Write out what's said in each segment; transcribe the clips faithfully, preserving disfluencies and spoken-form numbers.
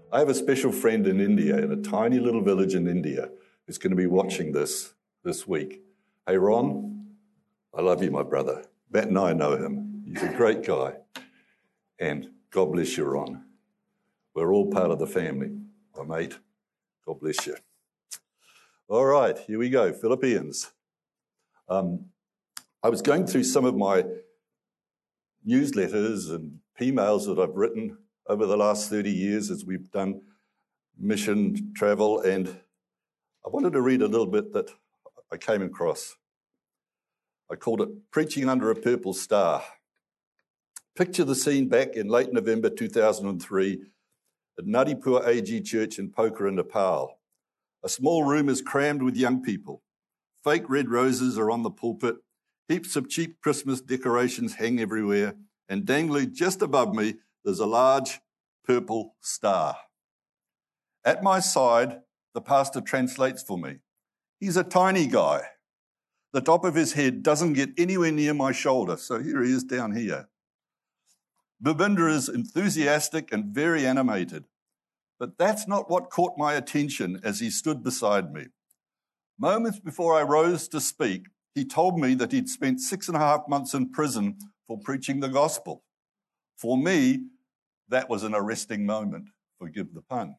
I have a special friend in India, in a tiny little village in India, who's going to be watching this this week. Hey, Ron, I love you, my brother. Matt and I know him. He's a great guy. And God bless you, Ron. We're all part of the family, my mate. God bless you. All right, here we go, Philippians. Um, I was going through some of my newsletters and emails that I've written over the last thirty years as we've done mission travel, and I wanted to read a little bit that I came across. I called it Preaching Under a Purple Star. Picture the scene back in late November two thousand three at Nadipur A G Church in Pokhara, Nepal. A small room is crammed with young people. Fake red roses are on the pulpit. Heaps of cheap Christmas decorations hang everywhere. And dangling just above me, there's a large purple star. At my side, the pastor translates for me. He's a tiny guy. The top of his head doesn't get anywhere near my shoulder, so here he is down here. Bhavinder is enthusiastic and very animated, but that's not what caught my attention as he stood beside me. Moments before I rose to speak, he told me that he'd spent six and a half months in prison for preaching the gospel. For me, that was an arresting moment. Forgive the pun.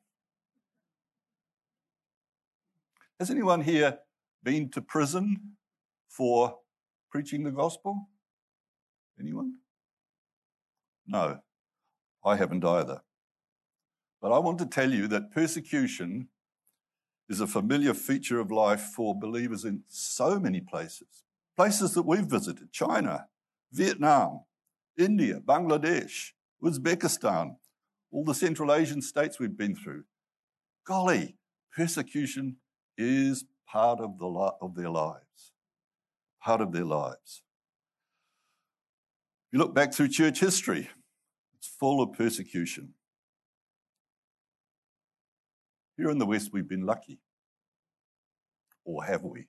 Has anyone here been to prison for preaching the gospel? Anyone? No, I haven't either. But I want to tell you that persecution is a familiar feature of life for believers in so many places. Places that we've visited: China, Vietnam, India, Bangladesh, Uzbekistan, all the Central Asian states we've been through. Golly, persecution is part of, the li- of their lives. Part of their lives. If you look back through church history, it's full of persecution. Here in the West, we've been lucky. Or have we?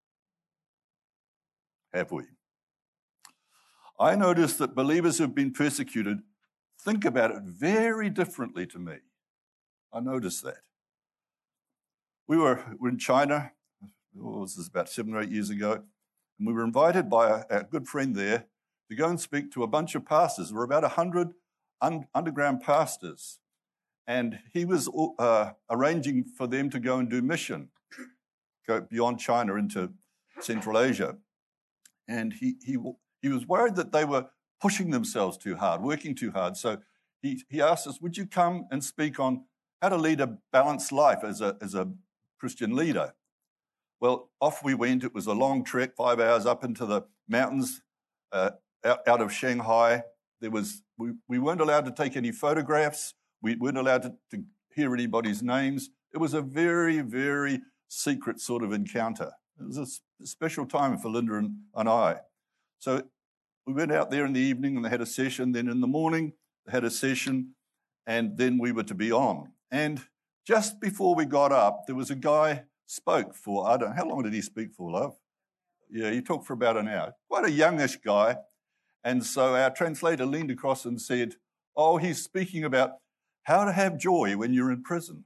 Have we? I notice that believers who've been persecuted think about it very differently to me. I noticed that. We were, were in China, oh, this is about seven or eight years ago, and we were invited by a, a good friend there to go and speak to a bunch of pastors. There were about one hundred un, underground pastors, and he was uh, arranging for them to go and do mission, go beyond China into Central Asia. And he he he was worried that they were pushing themselves too hard, working too hard. So he, he asked us, would you come and speak on how to lead a balanced life as a, as a Christian leader? Well, off we went. It was a long trek, five hours up into the mountains uh, out, out of Shanghai. There was we, we weren't allowed to take any photographs. We weren't allowed to, to hear anybody's names. It was a very, very secret sort of encounter. It was a special time for Linda and, and I. So we went out there in the evening and they had a session. Then in the morning, they had a session, and then we were to be on. And just before we got up, there was a guy spoke for, I don't know, how long did he speak for, love? Yeah, he talked for about an hour. Quite a youngish guy. And so our translator leaned across and said, oh, he's speaking about how to have joy when you're in prison.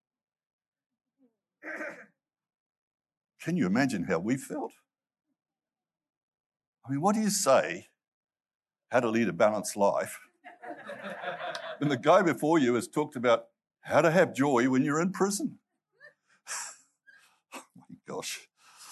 Can you imagine how we felt? I mean, what do you say, how to lead a balanced life? And the guy before you has talked about how to have joy when you're in prison. Oh my gosh.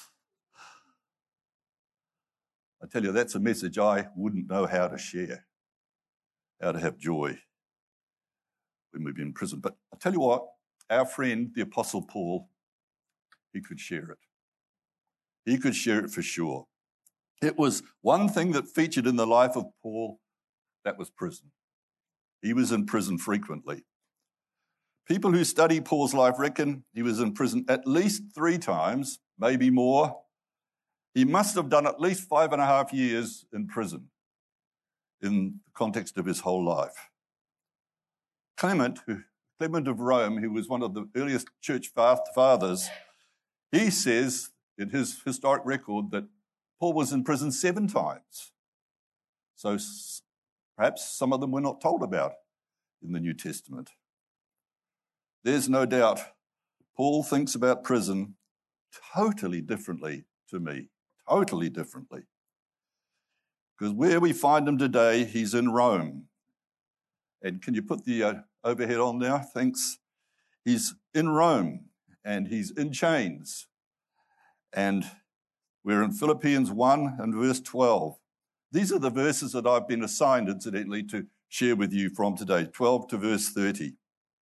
I tell you, that's a message I wouldn't know how to share, how to have joy when we've been in prison. But I tell you what, our friend, the Apostle Paul, he could share it. He could share it for sure. It was one thing that featured in the life of Paul, that was prison. He was in prison frequently. People who study Paul's life reckon he was in prison at least three times, maybe more. He must have done at least five and a half years in prison in the context of his whole life. Clement, who, Clement of Rome, who was one of the earliest church fathers, he says in his historic record that Paul was in prison seven times. So perhaps some of them we're not told about in the New Testament. there's no doubt Paul thinks about prison totally differently to me, totally differently. Because where we find him today, he's in Rome. And can you put the uh, overhead on now? Thanks. He's in Rome and he's in chains. And we're in Philippians one and verse twelve. These are the verses that I've been assigned, incidentally, to share with you from today, twelve to verse thirty.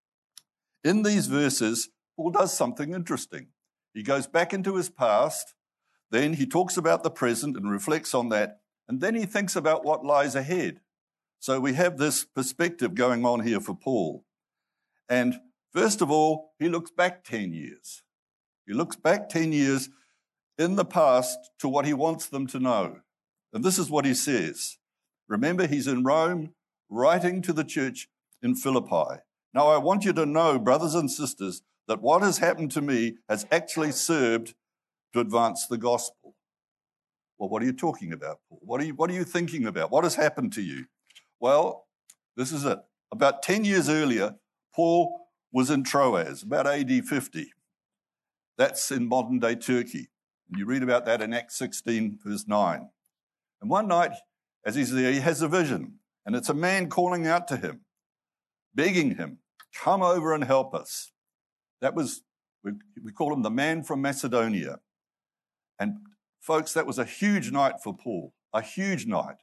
In these verses, Paul does something interesting. He goes back into his past, then he talks about the present and reflects on that, and then he thinks about what lies ahead. So we have this perspective going on here for Paul. And first of all, he looks back ten years. He looks back ten years in the past to what he wants them to know. And this is what he says. Remember, he's in Rome writing to the church in Philippi. Now, I want you to know, brothers and sisters, that what has happened to me has actually served to advance the gospel. Well, what are you talking about, Paul? What are you, what are you thinking about? What has happened to you? Well, this is it. About ten years earlier, Paul was in Troas, about A D fifty. That's in modern-day Turkey. And you read about that in Acts sixteen, verse nine. And one night, as he's there, he has a vision. And it's a man calling out to him, begging him, come over and help us. That was, we, we call him the man from Macedonia. And folks, that was a huge night for Paul, a huge night.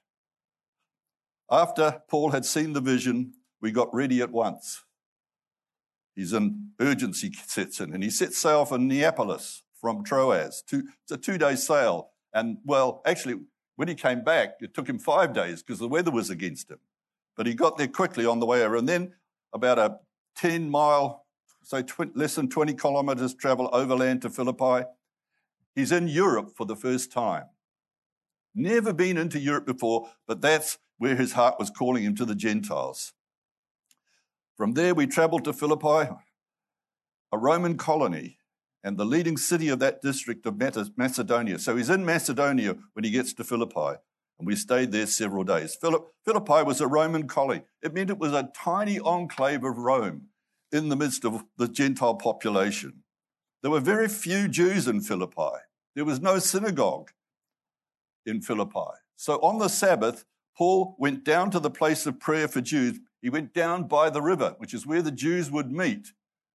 After Paul had seen the vision, we got ready at once. He's in urgency sets in, and he sets sail for Neapolis from Troas. Two, it's a two-day sail. And, well, actually, when he came back, it took him five days because the weather was against him. But he got there quickly on the way over. And then about a ten-mile, say tw- less than twenty kilometres travel overland to Philippi. He's in Europe for the first time. Never been into Europe before, but that's where his heart was calling him, to the Gentiles. From there, we travelled to Philippi, a Roman colony, and the leading city of that district of Macedonia. So he's in Macedonia when he gets to Philippi, and we stayed there several days. Philippi was a Roman colony. It meant it was a tiny enclave of Rome in the midst of the Gentile population. There were very few Jews in Philippi. There was no synagogue in Philippi. So on the Sabbath, Paul went down to the place of prayer for Jews. He went down by the river, which is where the Jews would meet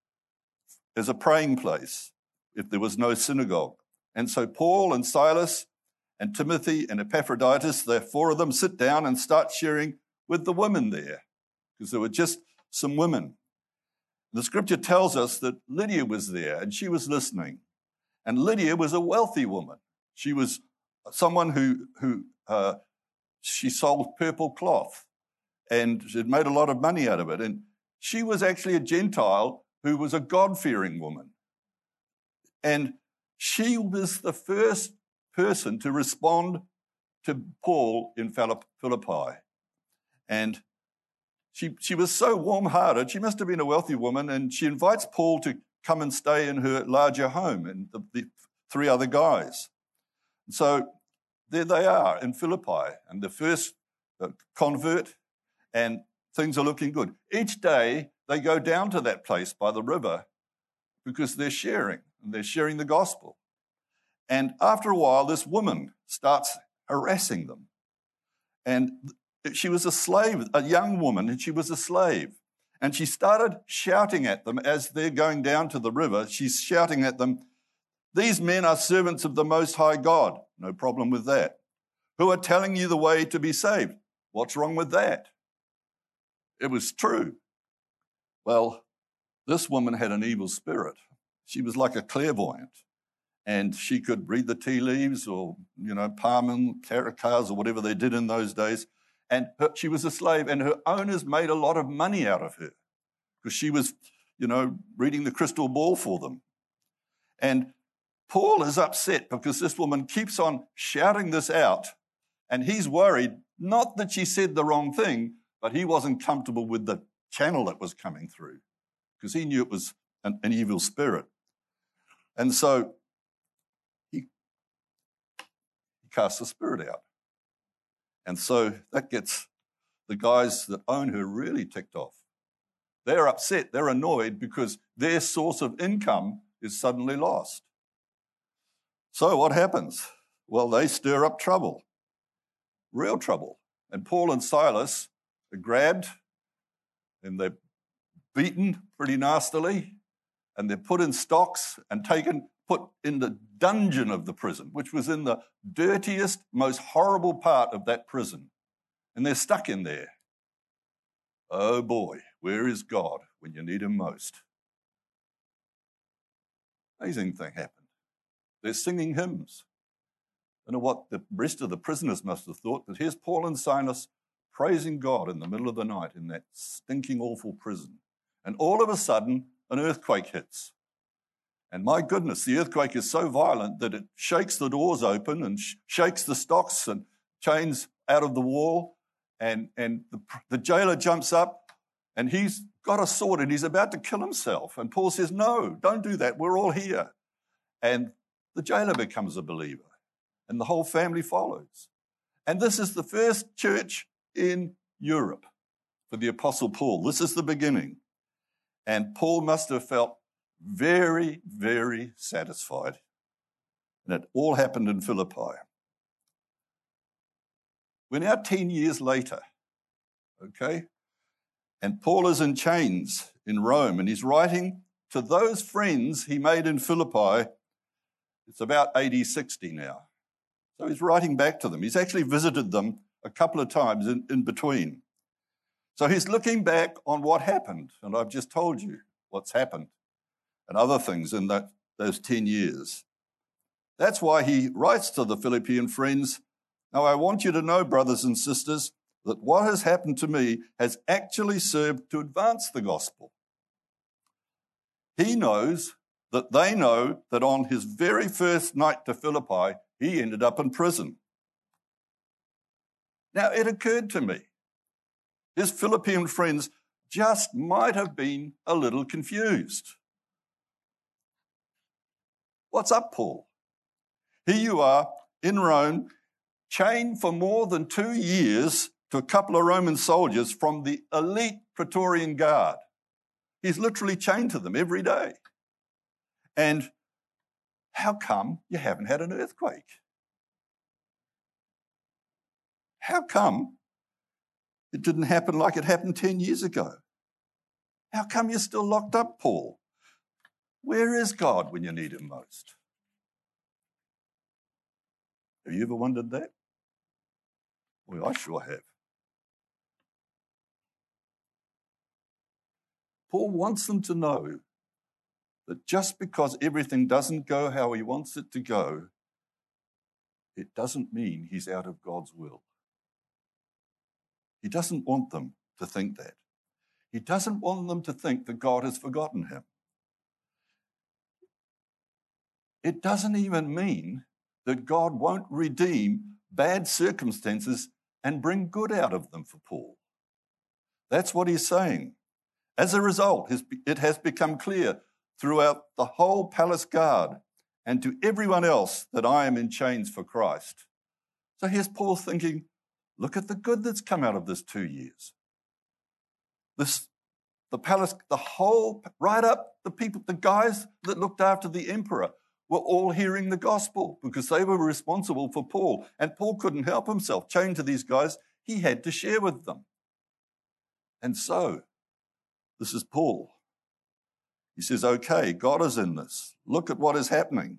as a praying place if there was no synagogue. And so Paul and Silas and Timothy and Epaphroditus, the four of them, sit down and start sharing with the women there, because there were just some women. The scripture tells us that Lydia was there and she was listening. And Lydia was a wealthy woman. She was someone who, who uh, she sold purple cloth and had made a lot of money out of it. And she was actually a Gentile who was a God-fearing woman. And she was the first person to respond to Paul in Philippi. And she, she was so warm-hearted. She must have been a wealthy woman, and she invites Paul to come and stay in her larger home and the, the three other guys. So there they are in Philippi, and the first uh, convert, and things are looking good. Each day they go down to that place by the river because they're sharing, and they're sharing the gospel. And after a while, this woman starts harassing them. And she was a slave, a young woman, and she was a slave. And she started shouting at them as they're going down to the river. She's shouting at them, "These men are servants of the Most High God." No problem with that. "Who are telling you the way to be saved." What's wrong with that? It was true. Well, this woman had an evil spirit. She was like a clairvoyant, and she could read the tea leaves, or, you know, palm tarot cards or whatever they did in those days. And her, she was a slave, and her owners made a lot of money out of her because she was, you know, reading the crystal ball for them. And Paul is upset because this woman keeps on shouting this out, and he's worried, not that she said the wrong thing, but he wasn't comfortable with the channel that was coming through because he knew it was an, an evil spirit. And so he, he casts the spirit out. And so that gets the guys that own her really ticked off. They're upset, they're annoyed because their source of income is suddenly lost. So what happens? Well, they stir up trouble, real trouble. And Paul and Silas are grabbed and they're beaten pretty nastily, and they're put in stocks and taken, put in the dungeon of the prison, which was in the dirtiest, most horrible part of that prison. And they're stuck in there. Oh boy, where is God when you need him most? Amazing thing happened. They're singing hymns. I don't know what the rest of the prisoners must have thought, but here's Paul and Silas praising God in the middle of the night in that stinking, awful prison. And all of a sudden, an earthquake hits. And my goodness, the earthquake is so violent that it shakes the doors open and sh- shakes the stocks and chains out of the wall. And, and the, the jailer jumps up and he's got a sword and he's about to kill himself. And Paul says, no, don't do that. We're all here. And the jailer becomes a believer and the whole family follows. And this is the first church in Europe for the Apostle Paul. This is the beginning. And Paul must have felt very, very satisfied. And it all happened in Philippi. We're now ten years later, okay? And Paul is in chains in Rome, and he's writing to those friends he made in Philippi. It's about A D sixty now. So he's writing back to them. He's actually visited them a couple of times in, in between. So he's looking back on what happened, and I've just told you what's happened and other things in that, those ten years. That's why he writes to the Philippian friends, now I want you to know, brothers and sisters, that what has happened to me has actually served to advance the gospel. He knows that they know that on his very first night to Philippi, he ended up in prison. Now, it occurred to me, his Philippian friends just might have been a little confused. What's up, Paul? Here you are in Rome, chained for more than two years to a couple of Roman soldiers from the elite Praetorian Guard. He's literally chained to them every day. And how come you haven't had an earthquake? How come it didn't happen like it happened ten years ago? How come you're still locked up, Paul? Where is God when you need him most? Have you ever wondered that? Well, I sure have. Paul wants them to know that just because everything doesn't go how he wants it to go, it doesn't mean he's out of God's will. He doesn't want them to think that. He doesn't want them to think that God has forgotten him. It doesn't even mean that God won't redeem bad circumstances and bring good out of them for Paul. That's what he's saying. As a result, it has become clear throughout the whole palace guard and to everyone else that I am in chains for Christ. So here's Paul thinking, look at the good that's come out of this two years. This, the palace, the whole, right up, the people, the guys that looked after the emperor were all hearing the gospel because they were responsible for Paul. And Paul couldn't help himself. Chained to these guys, he had to share with them. And so, this is Paul. He says, okay, God is in this. Look at what is happening.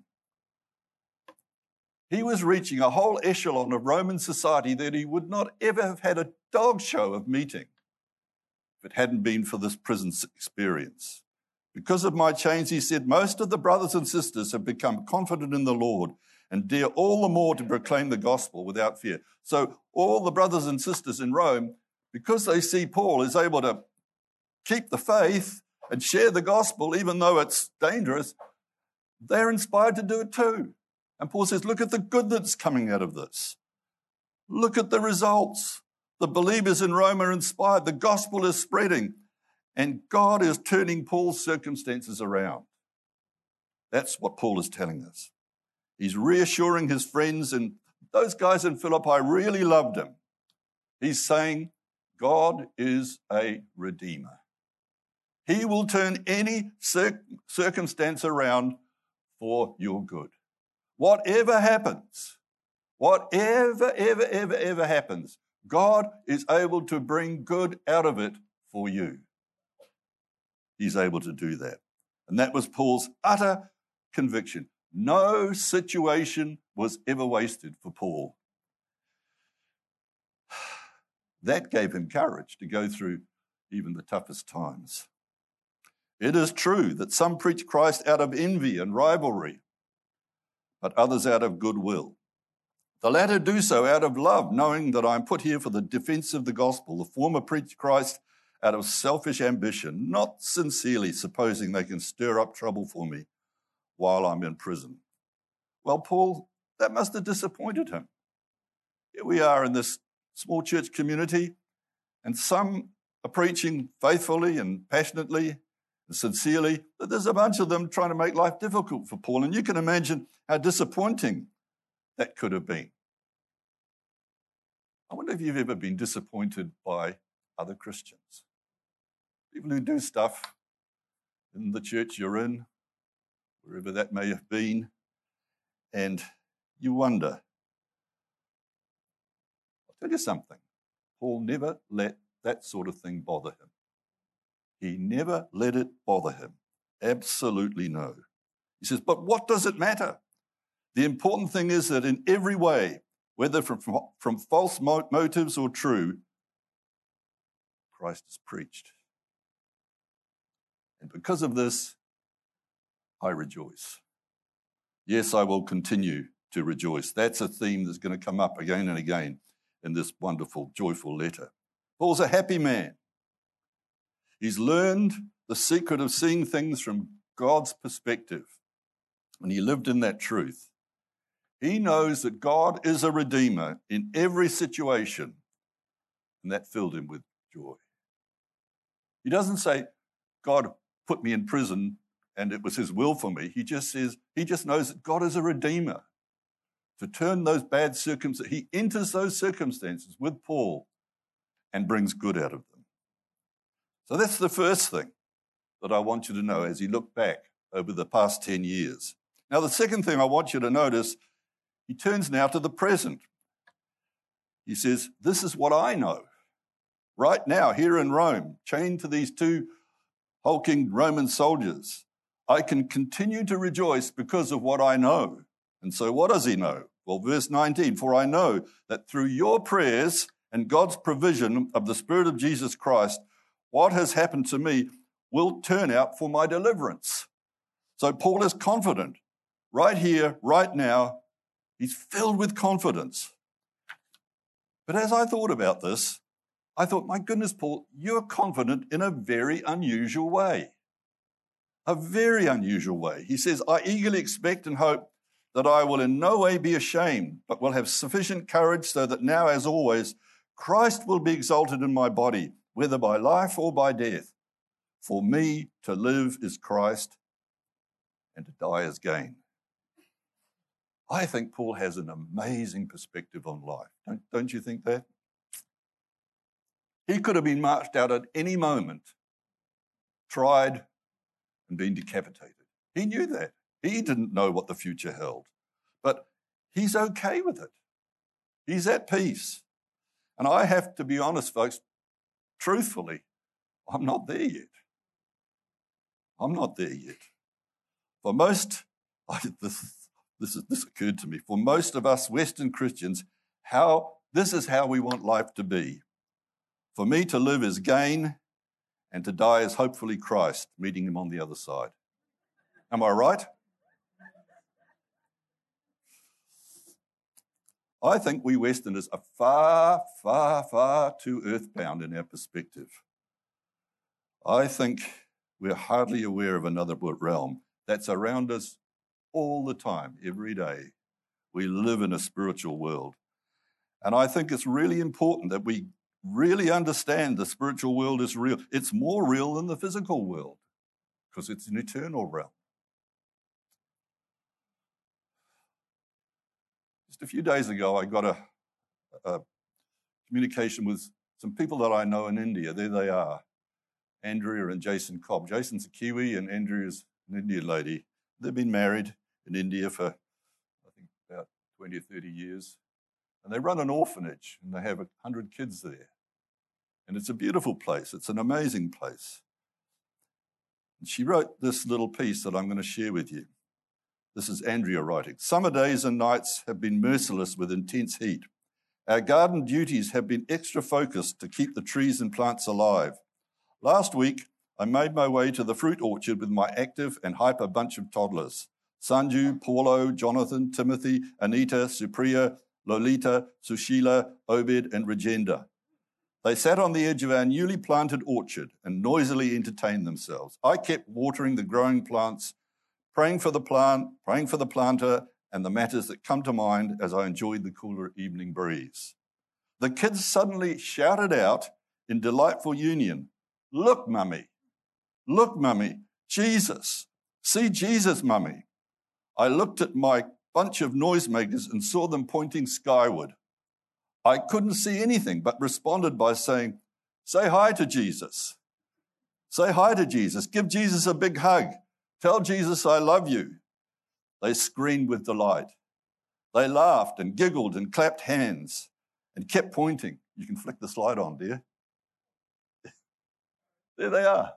He was reaching a whole echelon of Roman society that he would not ever have had a dog show of meeting if it hadn't been for this prison experience. Because of my chains, he said, most of the brothers and sisters have become confident in the Lord and dare all the more to proclaim the gospel without fear. So all the brothers and sisters in Rome, because they see Paul is able to keep the faith and share the gospel, even though it's dangerous, they're inspired to do it too. And Paul says, look at the good that's coming out of this. Look at the results. The believers in Rome are inspired. The gospel is spreading. And God is turning Paul's circumstances around. That's what Paul is telling us. He's reassuring his friends, and those guys in Philippi really loved him. He's saying, God is a redeemer. He will turn any cir- circumstance around for your good. Whatever happens, whatever, ever, ever, ever happens, God is able to bring good out of it for you. He's able to do that. And that was Paul's utter conviction. No situation was ever wasted for Paul. That gave him courage to go through even the toughest times. It is true that some preach Christ out of envy and rivalry, but others out of goodwill. The latter do so out of love, knowing that I am put here for the defense of the gospel. The former preach Christ out of selfish ambition, not sincerely supposing they can stir up trouble for me while I'm in prison. Well, Paul, that must have disappointed him. Here we are in this small church community, and some are preaching faithfully and passionately and sincerely, but there's a bunch of them trying to make life difficult for Paul, and you can imagine how disappointing that could have been. I wonder if you've ever been disappointed by other Christians, people who do stuff in the church you're in, wherever that may have been, and you wonder. I'll tell you something. Paul never let that sort of thing bother him. He never let it bother him. Absolutely no. He says, but what does it matter? The important thing is that in every way, whether from, from, from false motives or true, Christ is preached. And because of this, I rejoice. Yes, I will continue to rejoice. That's a theme that's going to come up again and again in this wonderful, joyful letter. Paul's a happy man. He's learned the secret of seeing things from God's perspective, and he lived in that truth. He knows that God is a redeemer in every situation, and that filled him with joy. He doesn't say, God put me in prison and it was his will for me. He just says, he just knows that God is a redeemer to turn those bad circumstances. He enters those circumstances with Paul and brings good out of them. So that's the first thing that I want you to know as you look back over the past ten years. Now, the second thing I want you to notice, he turns now to the present. He says, this is what I know. Right now, here in Rome, chained to these two hulking Roman soldiers, I can continue to rejoice because of what I know. And so what does he know? Well, verse nineteen, for I know that through your prayers and God's provision of the Spirit of Jesus Christ, what has happened to me will turn out for my deliverance. So Paul is confident. Right here, right now, he's filled with confidence. But as I thought about this, I thought, my goodness, Paul, you're confident in a very unusual way. A very unusual way. He says, I eagerly expect and hope that I will in no way be ashamed, but will have sufficient courage so that now, as always, Christ will be exalted in my body, whether by life or by death. For me to live is Christ, and to die is gain. I think Paul has an amazing perspective on life. Don't, don't you think that? He could have been marched out at any moment, tried, and been decapitated. He knew that. He didn't know what the future held. But he's okay with it. He's at peace. And I have to be honest, folks, truthfully, I'm not there yet. I'm not there yet. For most, I, this, this, is, this occurred to me, for most of us Western Christians, how this is how we want life to be. For me to live is gain, and to die is hopefully Christ, meeting him on the other side. Am I right? I think we Westerners are far, far, far too earthbound in our perspective. I think we're hardly aware of another realm that's around us all the time, every day. We live in a spiritual world. And I think it's really important that we really understand the spiritual world is real. It's more real than the physical world because it's an eternal realm. Just a few days ago, I got a, a communication with some people that I know in India. There they are. Andrea and Jason Cobb. Jason's a Kiwi and Andrea's an Indian lady. They've been married in India for, I think, about twenty or thirty years. And they run an orphanage, and they have one hundred kids there. And it's a beautiful place. It's an amazing place. And she wrote this little piece that I'm going to share with you. This is Andrea writing. Summer days and nights have been merciless with intense heat. Our garden duties have been extra focused to keep the trees and plants alive. Last week, I made my way to the fruit orchard with my active and hyper bunch of toddlers. Sanju, Paulo, Jonathan, Timothy, Anita, Supriya, Lolita, Sushila, Obed, and Regenda. They sat on the edge of our newly planted orchard and noisily entertained themselves. I kept watering the growing plants, praying for the plant, praying for the planter, and the matters that come to mind as I enjoyed the cooler evening breeze. The kids suddenly shouted out in delightful union, "Look, Mummy! Look, Mummy! Jesus! See Jesus, Mummy!" I looked at my bunch of noisemakers and saw them pointing skyward. I couldn't see anything, but responded by saying, "Say hi to Jesus. Say hi to Jesus. Give Jesus a big hug. Tell Jesus I love you." They screamed with delight. They laughed and giggled and clapped hands and kept pointing. You can flick the slide on, dear. There they are.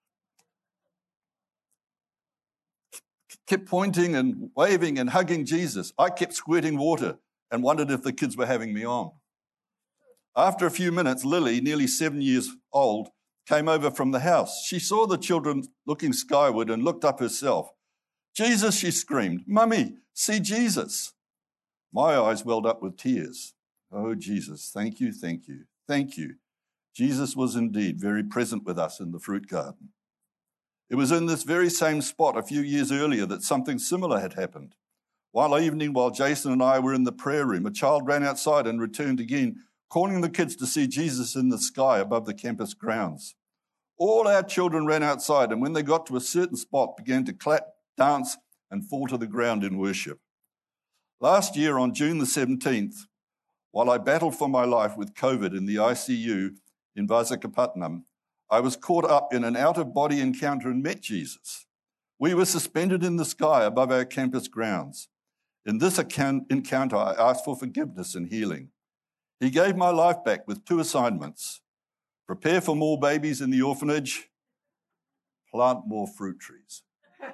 Kept pointing and waving and hugging Jesus. I kept squirting water and wondered if the kids were having me on. After a few minutes, Lily, nearly seven years old, came over from the house. She saw the children looking skyward and looked up herself. "Jesus," she screamed. "Mummy, see Jesus." My eyes welled up with tears. Oh, Jesus, thank you, thank you, thank you. Jesus was indeed very present with us in the fruit garden. It was in this very same spot a few years earlier that something similar had happened. One evening, while Jason and I were in the prayer room, a child ran outside and returned again, calling the kids to see Jesus in the sky above the campus grounds. All our children ran outside, and when they got to a certain spot, began to clap, dance, and fall to the ground in worship. Last year, on June the seventeenth, while I battled for my life with COVID in the I C U in Visakhapatnam, I was caught up in an out-of-body encounter and met Jesus. We were suspended in the sky above our campus grounds. In this encounter, I asked for forgiveness and healing. He gave my life back with two assignments: prepare for more babies in the orphanage, plant more fruit trees.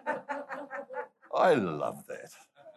I love that.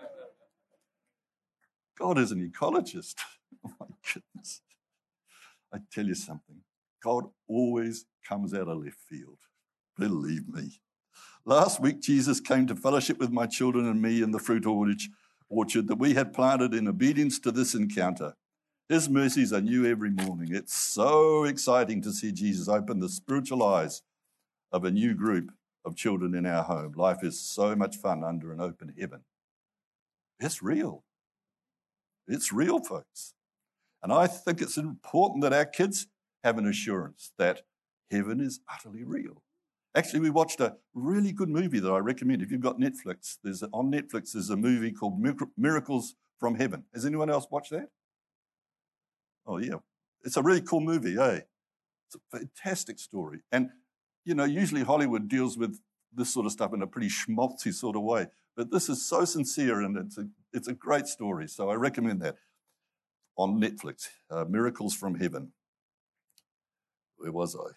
God is an ecologist. Oh my goodness. I tell you something. God always comes out of left field. Believe me. Last week, Jesus came to fellowship with my children and me in the fruit orchard that we had planted in obedience to this encounter. His mercies are new every morning. It's so exciting to see Jesus open the spiritual eyes of a new group of children in our home. Life is so much fun under an open heaven. It's real. It's real, folks. And I think it's important that our kids have an assurance that heaven is utterly real. Actually, we watched a really good movie that I recommend. If you've got Netflix, there's on Netflix there's a movie called Miracles from Heaven. Has anyone else watched that? Oh, yeah. It's a really cool movie, eh? It's a fantastic story. And, you know, usually Hollywood deals with this sort of stuff in a pretty schmaltzy sort of way. But this is so sincere, and it's a, it's a great story. So I recommend that on Netflix, uh, Miracles from Heaven. Where was I?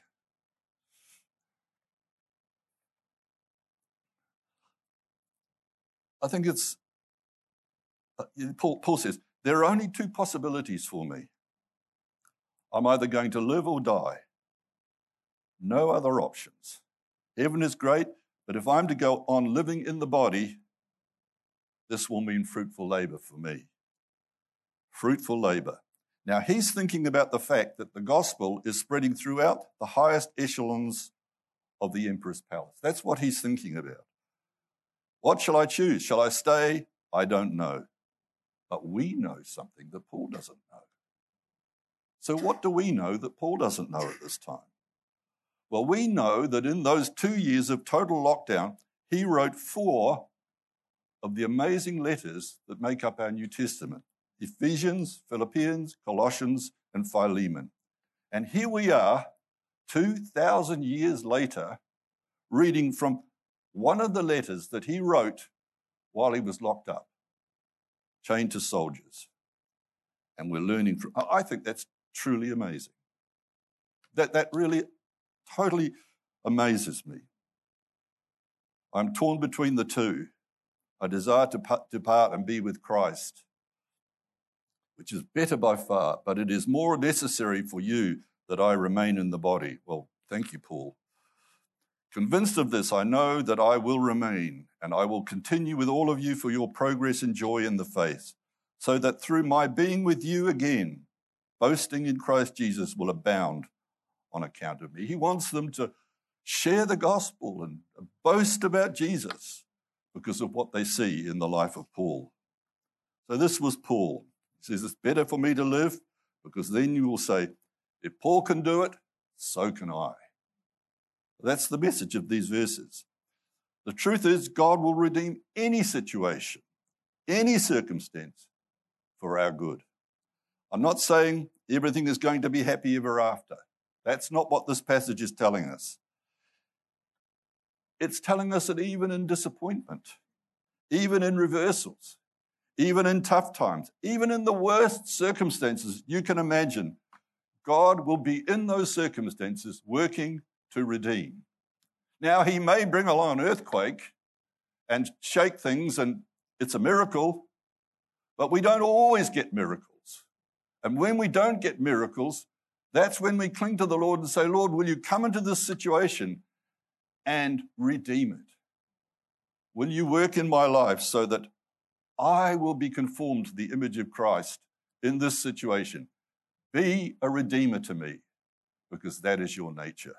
I think it's, uh, Paul, Paul says, there are only two possibilities for me. I'm either going to live or die. No other options. Heaven is great, but if I'm to go on living in the body, this will mean fruitful labor for me. Fruitful labor. Now, he's thinking about the fact that the gospel is spreading throughout the highest echelons of the emperor's palace. That's what he's thinking about. What shall I choose? Shall I stay? I don't know. But we know something that Paul doesn't know. So what do we know that Paul doesn't know at this time? Well, we know that in those two years of total lockdown, he wrote four of the amazing letters that make up our New Testament: Ephesians, Philippians, Colossians, and Philemon. And here we are, two thousand years later, reading from one of the letters that he wrote while he was locked up, chained to soldiers. And we're learning from, I think that's truly amazing. That, that really totally amazes me. I'm torn between the two. I desire to depart and be with Christ, which is better by far, but it is more necessary for you that I remain in the body. Well, thank you, Paul. Convinced of this, I know that I will remain, and I will continue with all of you for your progress and joy in the faith, so that through my being with you again, boasting in Christ Jesus will abound on account of me. He wants them to share the gospel and boast about Jesus because of what they see in the life of Paul. So this was Paul. He says, it's better for me to live, because then you will say, if Paul can do it, so can I. That's the message of these verses. The truth is, God will redeem any situation, any circumstance for our good. I'm not saying everything is going to be happy ever after. That's not what this passage is telling us. It's telling us that even in disappointment, even in reversals, even in tough times, even in the worst circumstances you can imagine, God will be in those circumstances working to redeem. Now, he may bring along an earthquake and shake things, and it's a miracle, but we don't always get miracles. And when we don't get miracles, that's when we cling to the Lord and say, Lord, will you come into this situation and redeem it? Will you work in my life so that I will be conformed to the image of Christ in this situation? Be a redeemer to me, because that is your nature.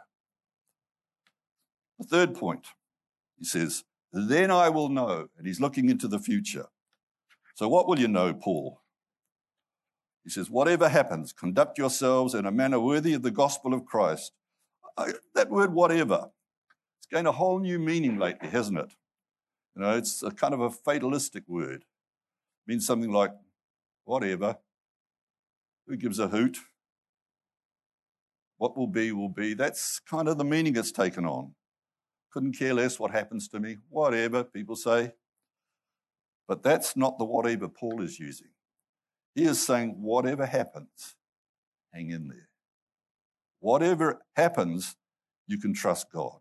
The third point, he says, then I will know, and he's looking into the future. So what will you know, Paul? He says, whatever happens, conduct yourselves in a manner worthy of the gospel of Christ. I, that word whatever, it's gained a whole new meaning lately, hasn't it? You know, it's a kind of a fatalistic word. It means something like, whatever. Who gives a hoot? What will be, will be. That's kind of the meaning it's taken on. Couldn't care less what happens to me. Whatever, people say. But that's not the whatever Paul is using. He is saying, whatever happens, hang in there. Whatever happens, you can trust God.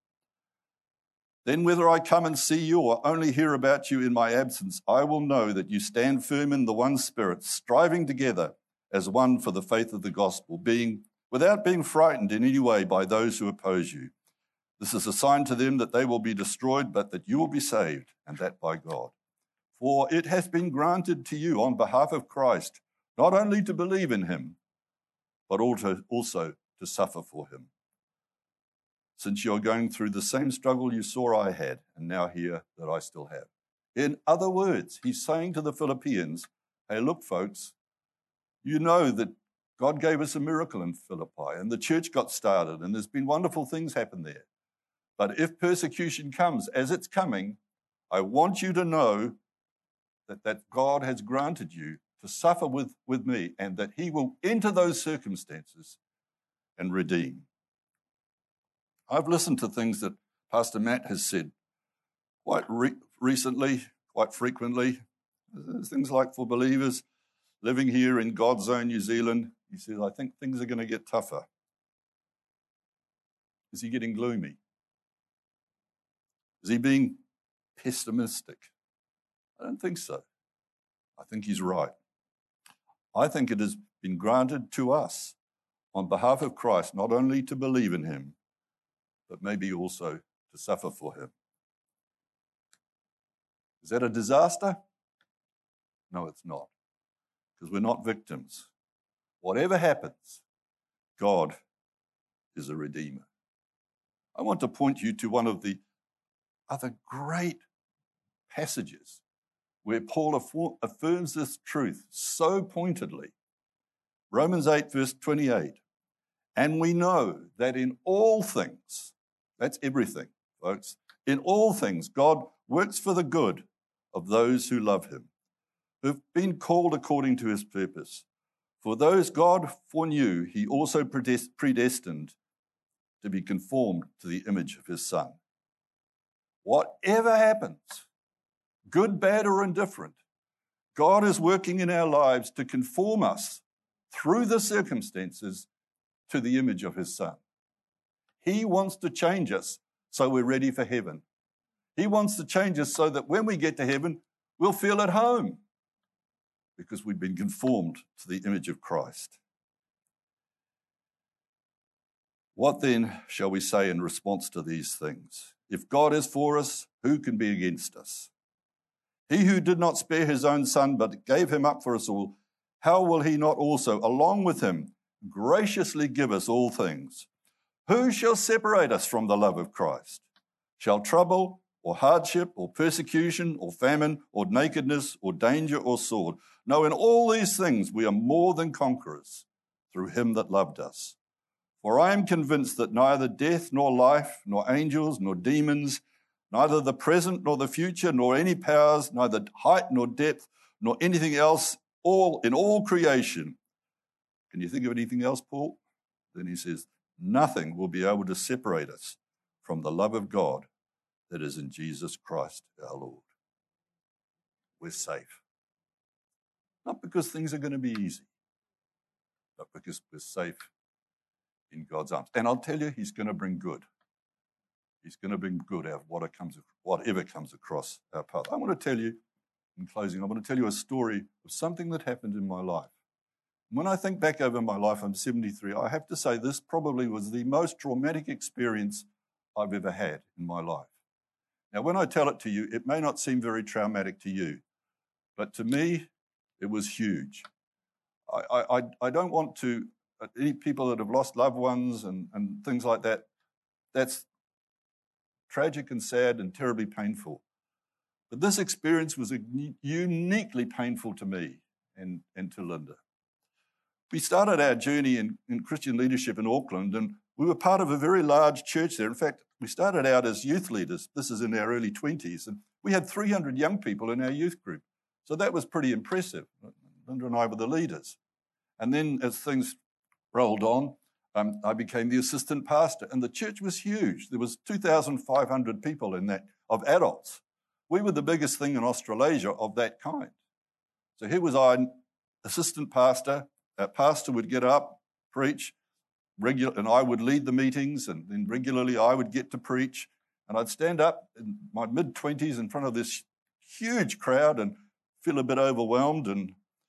Then whether I come and see you or only hear about you in my absence, I will know that you stand firm in the one Spirit, striving together as one for the faith of the gospel, being without being frightened in any way by those who oppose you. This is a sign to them that they will be destroyed, but that you will be saved, and that by God. For it has been granted to you on behalf of Christ, not only to believe in him, but also to suffer for him, since you're going through the same struggle you saw I had, and now hear that I still have. In other words, he's saying to the Philippians, hey, look, folks, you know that God gave us a miracle in Philippi, and the church got started, and there's been wonderful things happen there. But if persecution comes, as it's coming, I want you to know that, that God has granted you to suffer with, with me, and that he will enter those circumstances and redeem. I've listened to things that Pastor Matt has said quite re- recently, quite frequently. There's things like, for believers living here in God's own New Zealand, he says, I think things are going to get tougher. Is he getting gloomy? Is he being pessimistic? I don't think so. I think he's right. I think it has been granted to us on behalf of Christ, not only to believe in him, but maybe also to suffer for him. Is that a disaster? No, it's not, because we're not victims. Whatever happens, God is a redeemer. I want to point you to one of the other great passages where Paul affirms this truth so pointedly. Romans eight, verse twenty-eight. And we know that in all things, that's everything, folks, in all things, God works for the good of those who love him, who've been called according to his purpose. For those God foreknew, he also predestined to be conformed to the image of his Son. Whatever happens, good, bad, or indifferent, God is working in our lives to conform us through the circumstances to the image of his Son. He wants to change us so we're ready for heaven. He wants to change us so that when we get to heaven, we'll feel at home because we've been conformed to the image of Christ. What then shall we say in response to these things? If God is for us, who can be against us? He who did not spare his own Son, but gave him up for us all, how will he not also, along with him, graciously give us all things? Who shall separate us from the love of Christ? Shall trouble, or hardship, or persecution, or famine, or nakedness, or danger, or sword? No, in all these things we are more than conquerors through him that loved us. For I am convinced that neither death nor life, nor angels, nor demons, neither the present nor the future, nor any powers, neither height nor depth, nor anything else, all in all creation. Can you think of anything else, Paul? Then he says, nothing will be able to separate us from the love of God that is in Jesus Christ our Lord. We're safe. Not because things are going to be easy, but because we're safe in God's arms. And I'll tell you, he's going to bring good. He's going to bring good out of what comes, whatever comes across our path. I want to tell you, in closing, I want to tell you a story of something that happened in my life. When I think back over my life, I'm seventy-three, I have to say this probably was the most traumatic experience I've ever had in my life. Now, when I tell it to you, it may not seem very traumatic to you, but to me, it was huge. I, I, I don't want to, any people that have lost loved ones and, and things like that, that's tragic and sad and terribly painful. But this experience was uniquely painful to me and, and to Linda. We started our journey in, in Christian leadership in Auckland, and we were part of a very large church there. In fact, we started out as youth leaders. This is in our early twenties, and we had three hundred young people in our youth group. So that was pretty impressive. Linda and I were the leaders. And then as things rolled on, um, I became the assistant pastor, and the church was huge. There was two thousand five hundred people in that, of adults. We were the biggest thing in Australasia of that kind. So here was I, assistant pastor. Our pastor would get up, preach, regular, and I would lead the meetings, and then regularly I would get to preach. And I'd stand up in my mid-twenties in front of this huge crowd and feel a bit overwhelmed, and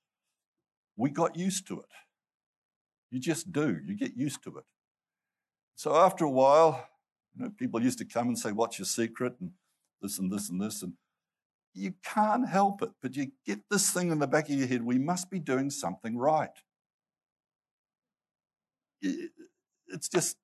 we got used to it. You just do. You get used to it. So after a while, you know, people used to come and say, what's your secret? And this and this and this. And you can't help it, but you get this thing in the back of your head, we must be doing something right. It's just...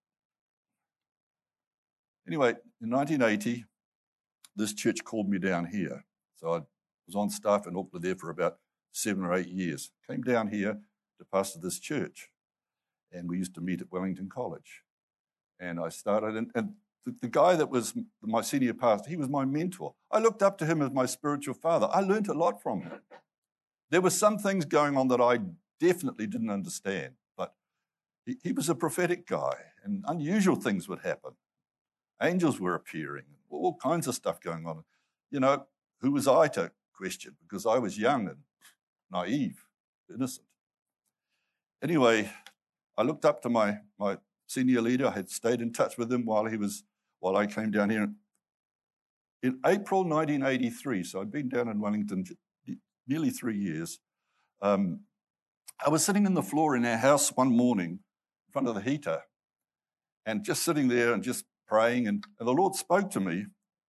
Anyway, in nineteen eighty, this church called me down here. So I was on staff in Auckland there for about seven or eight years. Came down here to pastor this church. And we used to meet at Wellington College. And I started, and, and the, the guy that was my senior pastor, he was my mentor. I looked up to him as my spiritual father. I learned a lot from him. There were some things going on that I definitely didn't understand, but he, he was a prophetic guy, and unusual things would happen. Angels were appearing, all kinds of stuff going on. You know, who was I to question? Because I was young and naive, innocent. Anyway, I looked up to my, my senior leader. I had stayed in touch with him while he was while I came down here. In April nineteen eighty-three, so I'd been down in Wellington nearly three years, um, I was sitting on the floor in our house one morning in front of the heater and just sitting there and just praying, and, and the Lord spoke to me.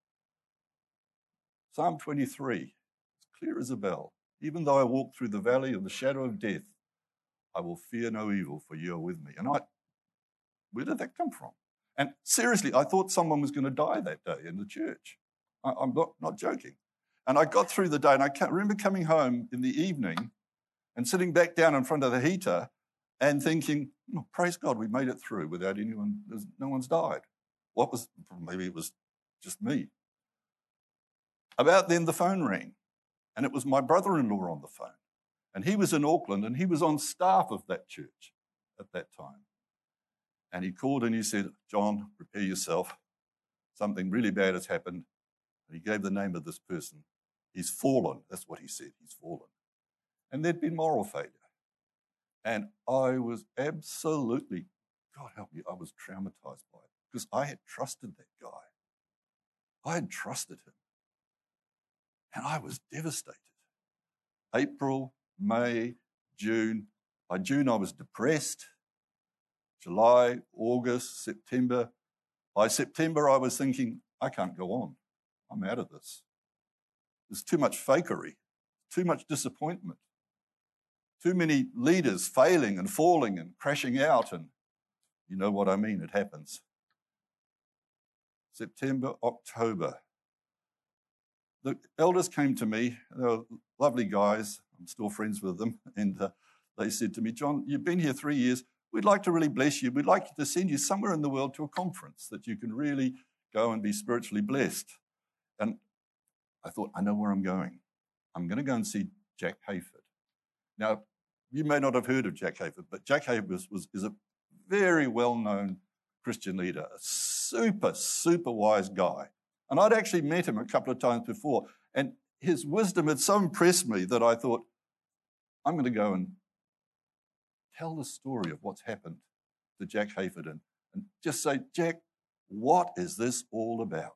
Psalm twenty-three, clear as a bell. Even though I walk through the valley of the shadow of death, I will fear no evil, for you are with me. And I, where did that come from? And seriously, I thought someone was going to die that day in the church. I, I'm not, not joking. And I got through the day, and I can't remember coming home in the evening and sitting back down in front of the heater and thinking, oh, praise God, we made it through without anyone, no one's died. What was, maybe it was just me. About then, the phone rang, and it was my brother-in-law on the phone. And he was in Auckland, and he was on staff of that church at that time. And he called and he said, John, prepare yourself. Something really bad has happened. And he gave the name of this person. He's fallen. That's what he said. He's fallen. And there'd been moral failure. And I was absolutely, God help me, I was traumatized by it because I had trusted that guy. I had trusted him. And I was devastated. April, May, June. By June, I was depressed. July, August, September. By September, I was thinking, I can't go on. I'm out of this. There's too much fakery, too much disappointment, too many leaders failing and falling and crashing out. And you know what I mean, it happens. September, October. The elders came to me. They were lovely guys. I'm still friends with them. And uh, they said to me, John, you've been here three years. We'd like to really bless you. We'd like to send you somewhere in the world to a conference that you can really go and be spiritually blessed. And I thought, I know where I'm going. I'm going to go and see Jack Hayford. Now, you may not have heard of Jack Hayford, but Jack Hayford was, was, is a very well-known Christian leader, a super, super wise guy. And I'd actually met him a couple of times before, and his wisdom had so impressed me that I thought, I'm going to go and tell the story of what's happened to Jack Hayford and, and just say, Jack, what is this all about?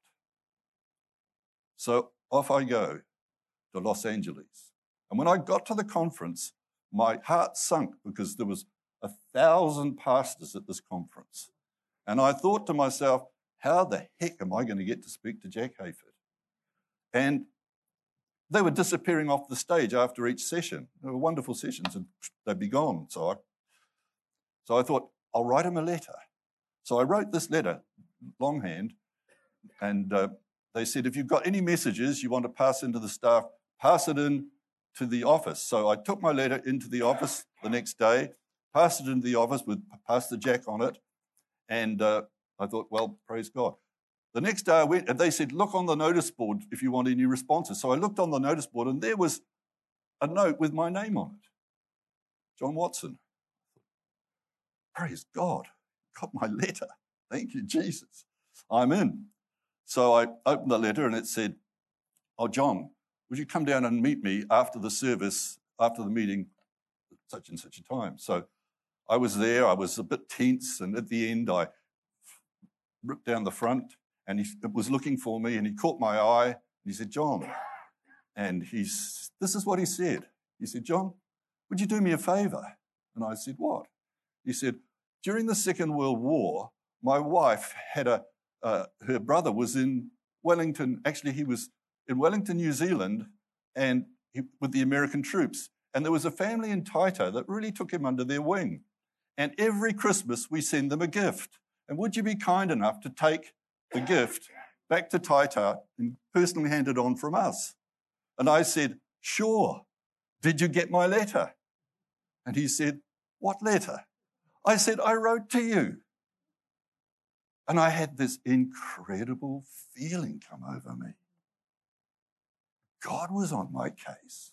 So off I go to Los Angeles. And when I got to the conference, my heart sunk because there was a thousand pastors at this conference. And I thought to myself, how the heck am I going to get to speak to Jack Hayford? And they were disappearing off the stage after each session. They were wonderful sessions, and they'd be gone. So I, so I thought, I'll write him a letter. So I wrote this letter, longhand, and uh, they said, if you've got any messages you want to pass into the staff, pass it in to the office. So I took my letter into the office the next day, passed it into the office with Pastor Jack on it, and uh, I thought, well, praise God. The next day I went, and they said, look on the notice board if you want any responses. So I looked on the notice board, and there was a note with my name on it. John Watson. Praise God. Got my letter. Thank you, Jesus. I'm in. So I opened the letter, and it said, oh, John, would you come down and meet me after the service, after the meeting, at such and such a time? So I was there. I was a bit tense, and at the end, I ripped down the front, and he was looking for me, and he caught my eye, and he said, John, and he's, this is what he said. He said, John, would you do me a favor? And I said, what? He said, during the Second World War, my wife had a, uh, her brother was in Wellington, actually he was in Wellington, New Zealand, and he, with the American troops, and there was a family in Taita that really took him under their wing. And every Christmas we send them a gift. And would you be kind enough to take the gift back to Taita and personally hand it on from us? And I said, sure. Did you get my letter? And he said, what letter? I said, I wrote to you. And I had this incredible feeling come over me. God was on my case.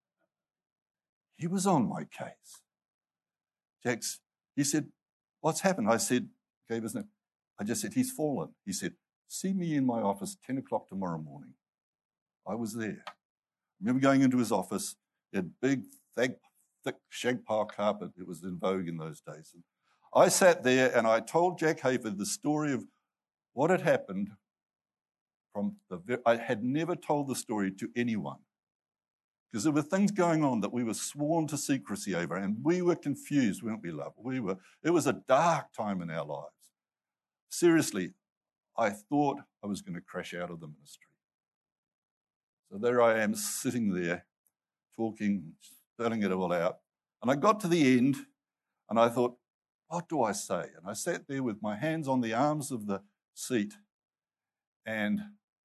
He was on my case. Jack's, he said, what's happened? I said, gave his name. I just said, he's fallen. He said, see me in my office ten o'clock tomorrow morning. I was there. I remember going into his office. He had big, thick, thick shag pile carpet. It was in vogue in those days. And I sat there and I told Jack Hayford the story of what had happened from the, I had never told the story to anyone because there were things going on that we were sworn to secrecy over, and we were confused, weren't we, love? We were, it was a dark time in our lives. Seriously, I thought I was going to crash out of the ministry. So there I am sitting there talking, spelling it all out. And I got to the end and I thought, what do I say? And I sat there with my hands on the arms of the seat and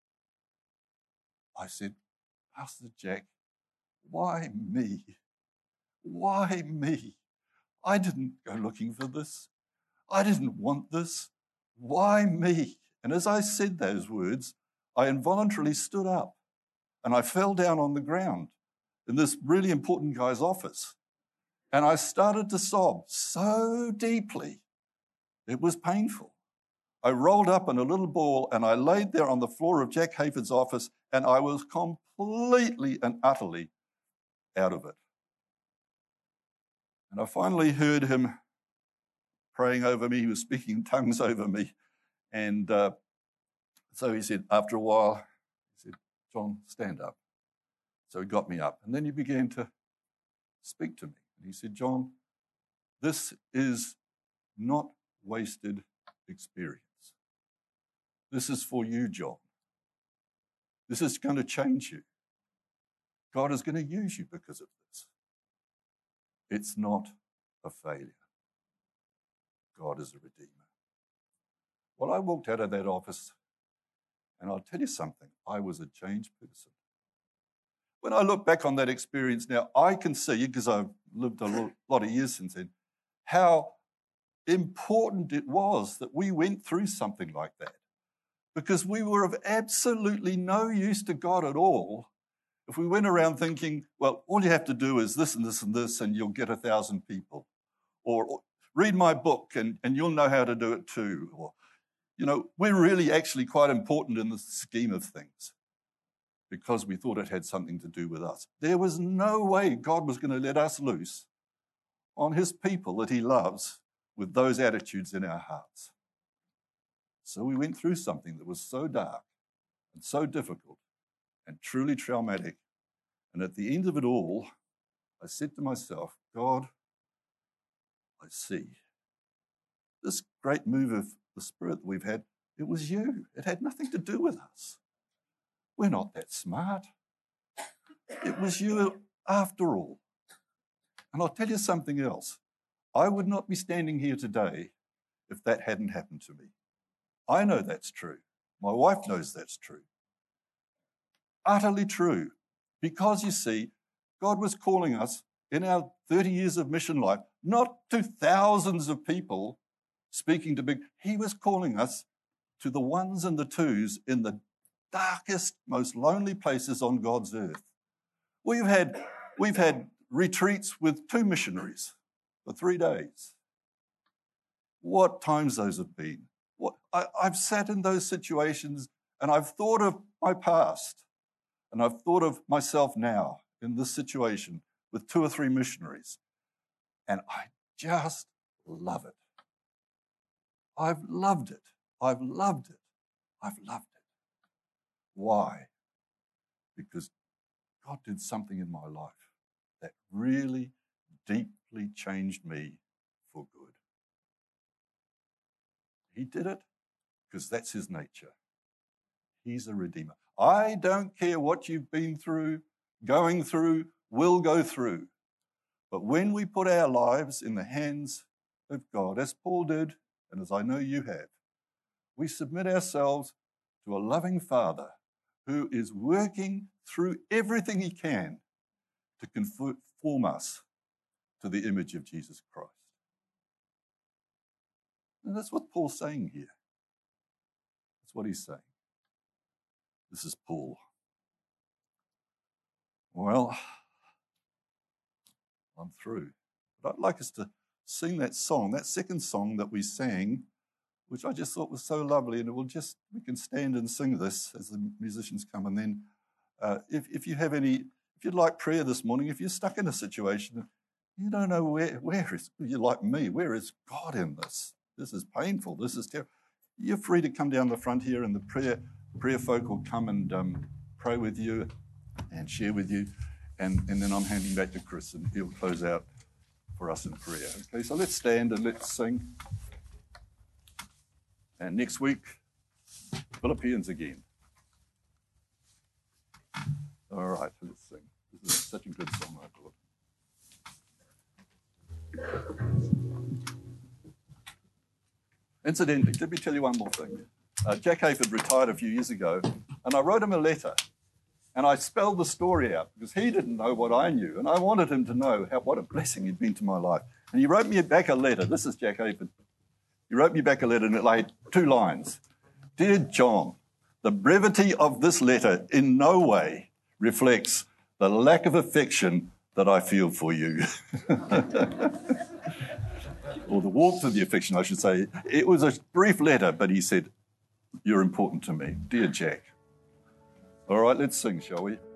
I said, Pastor Jack, why me? Why me? I didn't go looking for this. I didn't want this. Why me? And as I said those words, I involuntarily stood up and I fell down on the ground in this really important guy's office. And I started to sob so deeply It was painful. I rolled up in a little ball and I laid there on the floor of Jack Hayford's office, and I was completely and utterly out of it. And I finally heard him praying over me. He was speaking in tongues over me. And uh, so he said, after a while, he said, John, stand up. So he got me up. And then he began to speak to me. And he said, John, this is not wasted experience. This is for you, John. This is going to change you. God is going to use you because of this. It's not a failure. God is a redeemer. Well, I walked out of that office, and I'll tell you something, I was a changed person. When I look back on that experience now, I can see, because I've lived a lot of years since then, how important it was that we went through something like that. Because we were of absolutely no use to God at all if we went around thinking, well, all you have to do is this and this and this, and you'll get a thousand people. Or, or read my book and, and you'll know how to do it too. Or, you know, we're really actually quite important in the scheme of things because we thought it had something to do with us. There was no way God was going to let us loose on his people that he loves with those attitudes in our hearts. So we went through something that was so dark and so difficult and truly traumatic. And at the end of it all, I said to myself, God, I see. This great move of the Spirit that we've had, it was you. It had nothing to do with us. We're not that smart. It was you after all. And I'll tell you something else. I would not be standing here today if that hadn't happened to me. I know that's true. My wife knows that's true. Utterly true. Because, you see, God was calling us in our thirty years of mission life, not to thousands of people speaking to big, he was calling us to the ones and the twos in the darkest, most lonely places on God's earth. We've had, we've had retreats with two missionaries for three days. What times those have been. What, I, I've sat in those situations and I've thought of my past and I've thought of myself now in this situation with two or three missionaries. And I just love it. I've loved it. I've loved it. I've loved it. Why? Because God did something in my life that really deeply changed me for good. He did it because that's his nature. He's a redeemer. I don't care what you've been through, going through, will go through. But when we put our lives in the hands of God, as Paul did, and as I know you have, we submit ourselves to a loving Father who is working through everything he can to conform us to the image of Jesus Christ. And that's what Paul's saying here. That's what he's saying. This is Paul. Well, I'm through. But I'd like us to sing that song, that second song that we sang, which I just thought was so lovely, and it will just, we can stand and sing this as the musicians come, and then uh, if, if you have any, if you'd like prayer this morning, if you're stuck in a situation, you don't know where, where is, you're like me, where is God in this? This is painful, this is terrible. You're free to come down the front here, and the prayer, prayer folk will come and um, pray with you and share with you, and, and then I'm handing back to Chris, and he'll close out for us in prayer. Okay, so let's stand and let's sing. And next week, Philippians again. All right, let's sing. This is such a good song, I thought. Incidentally, let me tell you one more thing. Uh, Jack Hayford retired a few years ago, and I wrote him a letter, and I spelled the story out because he didn't know what I knew, and I wanted him to know how, what a blessing he'd been to my life. And he wrote me back a letter. This is Jack Hayford. He wrote me back a letter, and it laid two lines. Dear John, the brevity of this letter in no way reflects the lack of affection that I feel for you. or the warmth of the affection, I should say. It was a brief letter, but he said, "You're important to me, dear Jack." All right, let's sing, shall we?